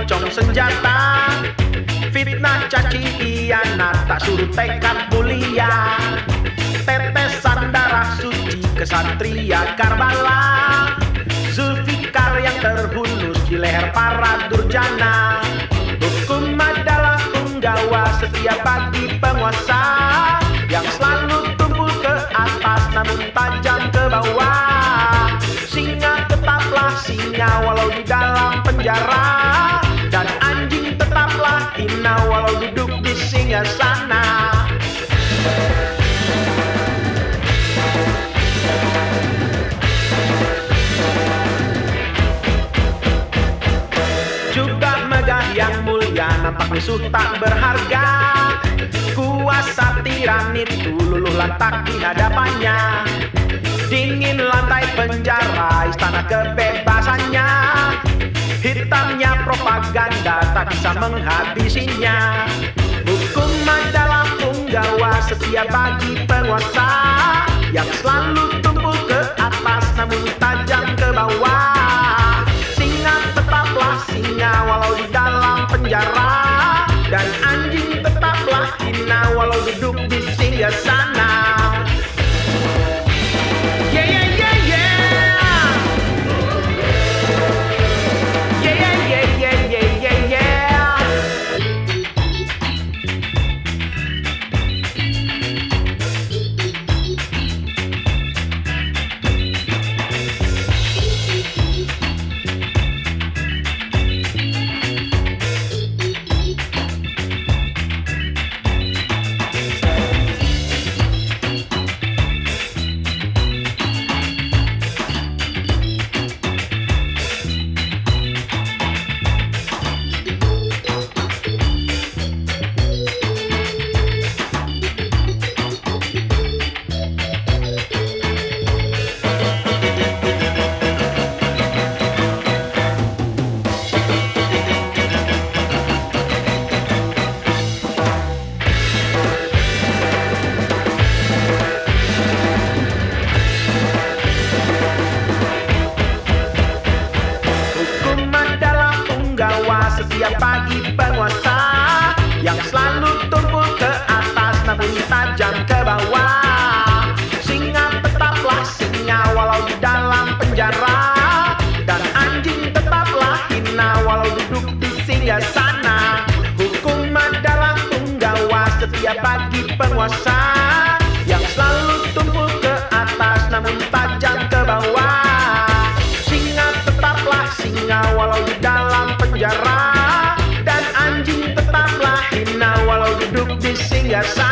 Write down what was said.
moncong senjata. Fitnah caci hianat tak suruh tekad mulia. Tetesan darah suci kesatria Karbala. Zulfikar yang terhunus di leher para durjana. Hukum adalah punggawa setia bagi penguasa yang selalu tumpul ke atas namun tajam ke bawah. Singa tetaplah singa walau di dalam penjara, dan anjing tetaplah hina walau duduk di singgasana. Juga megah yang mulia nampak musuh tak berharga. Kuasa tiranit itu luluh lantak di hadapannya. Dingin lantai penjara istana kebebasannya. Hitamnya propaganda tak bisa menghabisinya. Hukum adalah punggawa setia bagi penguasa yang selalu tumpul ke atas namun tajam ke bawah. Singa tetaplah singa walau di dalam penjara, dan anjing tetaplah hina walau duduk di singgasana. Setia bagi penguasa yang selalu tumpul ke atas namun tajam ke bawah. Singa tetaplah singa walau di dalam penjara, dan anjing tetaplah hina walau duduk di singgasana. Hukum adalah punggawa setia bagi penguasa yang selalu tumpul ke atas namun tajam ke bawah. Singa tetaplah singa walau di dalam penjara, dan anjing tetaplah hina walau duduk di singgasana.